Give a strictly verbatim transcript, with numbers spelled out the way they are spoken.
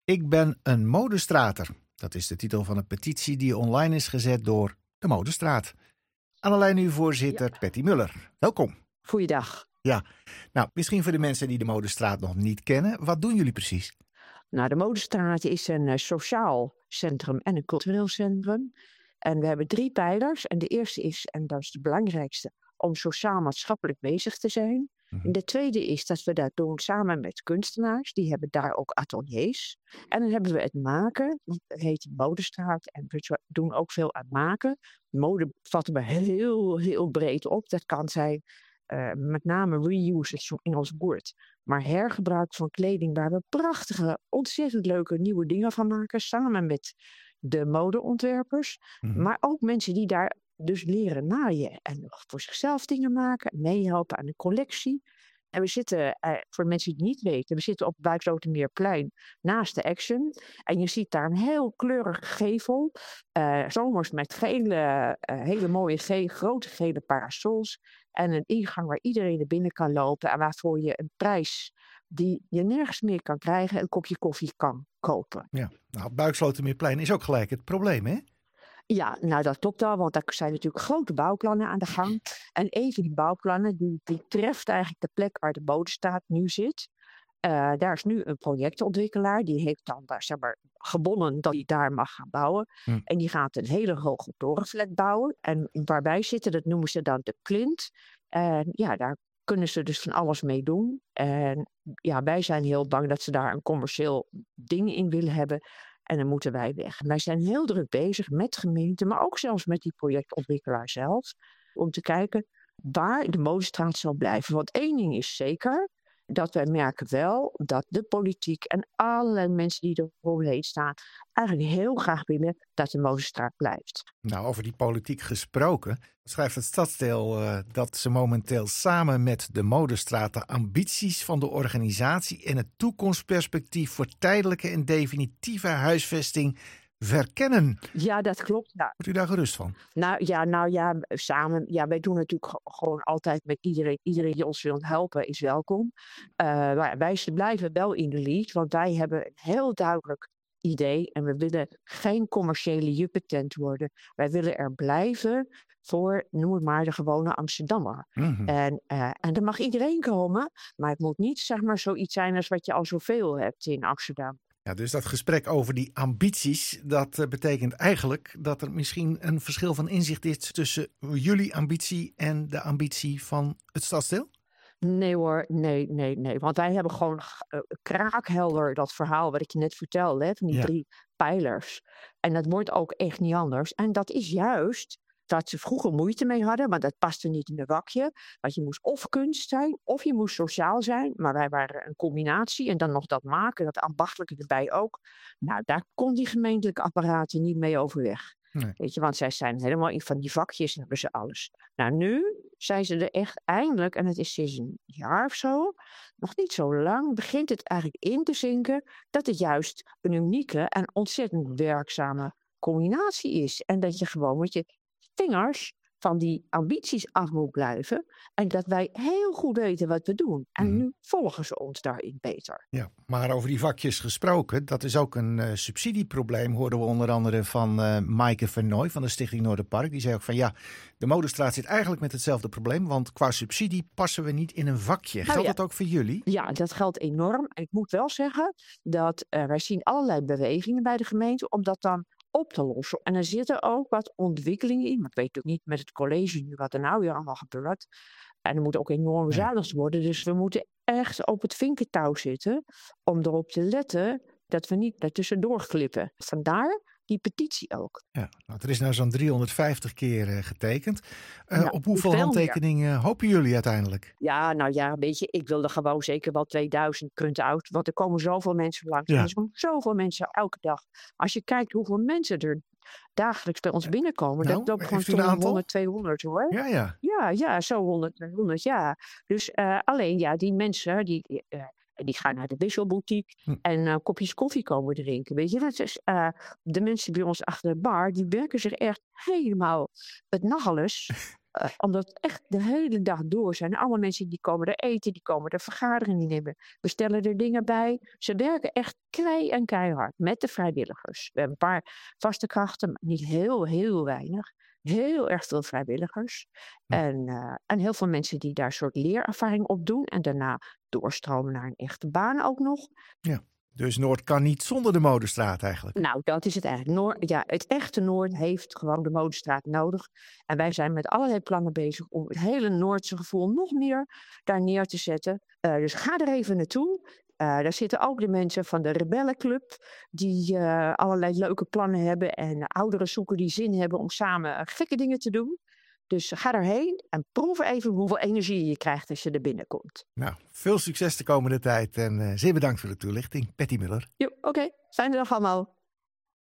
Ik ben een modestrater. Dat is de titel van een petitie die online is gezet door de Modestraat. Aan de lijn nu voorzitter ja. Patty Muller. Welkom. Goeiedag. Ja, nou misschien voor de mensen die de Modestraat nog niet kennen. Wat doen jullie precies? Nou, de Modestraat is een uh, sociaal centrum en een cultureel centrum. En we hebben drie pijlers. En de eerste is, en dat is de belangrijkste, om sociaal-maatschappelijk bezig te zijn. Mm-hmm. En de tweede is dat we dat doen samen met kunstenaars. Die hebben daar ook ateliers. En dan hebben we het maken. Dat heet de Modestraat. En we doen ook veel aan maken. Mode vatten we heel, heel breed op. Dat kan zijn uh, met name reuse, dat is zo'n Engels woord. Maar hergebruik van kleding waar we prachtige, ontzettend leuke nieuwe dingen van maken. Samen met de modeontwerpers. Mm-hmm. Maar ook mensen die daar dus leren naaien en voor zichzelf dingen maken, meehelpen aan de collectie. En we zitten, eh, voor mensen die het niet weten, we zitten op het Buikslotermeerplein naast de Action. En je ziet daar een heel kleurige gevel, uh, zomers met gele, uh, hele mooie ge- grote gele parasols. En een ingang waar iedereen naar binnen kan lopen en waarvoor je een prijs die je nergens meer kan krijgen, een kopje koffie kan kopen. Ja, nou, Buikslotermeerplein is ook gelijk het probleem, hè? Ja, nou dat klopt al, want er zijn natuurlijk grote bouwplannen aan de gang. En een van die bouwplannen, die, die treft eigenlijk de plek waar de Modestraat nu zit. Uh, daar is nu een projectontwikkelaar, die heeft dan uh, zeg maar, gewonnen dat hij daar mag gaan bouwen. Hm. En die gaat een hele hoge torenflat bouwen. En waarbij zitten, dat noemen ze dan de Plint. En ja, daar kunnen ze dus van alles mee doen. En ja, wij zijn heel bang dat ze daar een commercieel ding in willen hebben. En dan moeten wij weg. En wij zijn heel druk bezig met gemeenten, maar ook zelfs met die projectontwikkelaar zelf. Om te kijken waar de Modestraat zal blijven. Want één ding is zeker, dat wij merken wel dat de politiek en allerlei mensen die er omheen staan eigenlijk heel graag willen dat de Modestraat blijft. Nou, over die politiek gesproken, schrijft het stadsdeel uh, dat ze momenteel samen met de Modestraat de ambities van de organisatie en het toekomstperspectief voor tijdelijke en definitieve huisvesting verkennen. Ja, dat klopt. Nou, Wordt u daar gerust van? Nou ja, nou ja, samen. Ja, wij doen natuurlijk g- gewoon altijd met iedereen. Iedereen die ons wil helpen is welkom. Uh, maar wij blijven wel in de lead, want wij hebben een heel duidelijk idee. En we willen geen commerciële juppentent worden. Wij willen er blijven voor, noem het maar, de gewone Amsterdammer. Mm-hmm. En, uh, en er mag iedereen komen, maar het moet niet, zeg maar, zoiets zijn als wat je al zoveel hebt in Amsterdam. Ja, dus dat gesprek over die ambities, dat uh, betekent eigenlijk dat er misschien een verschil van inzicht is tussen jullie ambitie en de ambitie van het stadsdeel? Nee hoor, nee, nee, nee. Want wij hebben gewoon uh, kraakhelder dat verhaal wat ik je net vertelde, hè, van die ja. drie pijlers. En dat wordt ook echt niet anders. En dat is juist dat ze vroeger moeite mee hadden, maar dat paste niet in een wakje. Want je moest of kunst zijn, of je moest sociaal zijn. Maar wij waren een combinatie en dan nog dat maken, dat ambachtelijke erbij ook. Nou, daar kon die gemeentelijke apparaten niet mee overweg. Nee. Weet je, want zij zijn helemaal in van die vakjes en hebben ze alles. Nou, nu zijn ze er echt eindelijk, en het is sinds een jaar of zo, nog niet zo lang, begint het eigenlijk in te zinken dat het juist een unieke en ontzettend werkzame combinatie is. En dat je gewoon met je vingers van die ambities af moet blijven. En dat wij heel goed weten wat we doen. En mm. nu volgen ze ons daarin beter. Ja, maar over die vakjes gesproken, dat is ook een uh, subsidieprobleem, hoorden we onder andere van uh, Maaike Vernooy van de Stichting Noorderpark. Die zei ook van ja, de Modestraat zit eigenlijk met hetzelfde probleem, want qua subsidie passen we niet in een vakje. Geldt nou ja. dat ook voor jullie? Ja, dat geldt enorm. En ik moet wel zeggen dat uh, wij zien allerlei bewegingen bij de gemeente om dat dan op te lossen. En er zitten ook wat ontwikkelingen in. Maar ik weet natuurlijk niet met het college nu wat er nou weer allemaal gebeurt. En er moet ook enorm bezuinigd worden. Dus we moeten echt op het vinkentouw zitten om erop te letten dat we niet daartussendoor glippen. Vandaar die petitie ook. Ja, nou, er is nou zo'n driehonderdvijftig keer uh, getekend. Uh, ja, op hoeveel handtekeningen meer. hopen jullie uiteindelijk? Ja, nou ja, weet je, ik wilde gewoon zeker wel tweeduizend punten uit. Want er komen zoveel mensen langs. Ja. Er zijn zoveel mensen elke dag. Als je kijkt hoeveel mensen er dagelijks bij ons binnenkomen. Nou, dat loopt gewoon tot honderd, tweehonderd hoor. Ja, ja. Ja, ja, zo honderd, tweehonderd, ja. Dus uh, alleen, ja, die mensen, die... Uh, die gaan naar de wisselboutique hm. en uh, kopjes koffie komen drinken. Weet je, dat is uh, de mensen bij ons achter de bar, die werken zich echt helemaal het nagelus Uh, omdat echt de hele dag door zijn. Alle mensen die komen er eten, die komen er vergaderen, die nemen, we stellen er dingen bij. Ze werken echt klei en keihard met de vrijwilligers. We hebben een paar vaste krachten, maar niet heel, heel weinig. Heel erg veel vrijwilligers. Hm. En, uh, en heel veel mensen die daar een soort leerervaring op doen. En daarna doorstromen naar een echte baan ook nog. Ja. Dus Noord kan niet zonder de Modestraat eigenlijk. Nou, dat is het eigenlijk. Noord, ja, het echte Noord heeft gewoon de Modestraat nodig. En wij zijn met allerlei plannen bezig om het hele Noordse gevoel nog meer daar neer te zetten. Uh, dus ga er even naartoe. Uh, daar zitten ook de mensen van de Rebellenclub die uh, allerlei leuke plannen hebben. En ouderen zoeken die zin hebben om samen uh, gekke dingen te doen. Dus ga erheen en proef even hoeveel energie je krijgt als je er binnenkomt. Nou, veel succes de komende tijd en uh, zeer bedankt voor de toelichting. Patty Muller. Oké, okay. Fijne dag allemaal.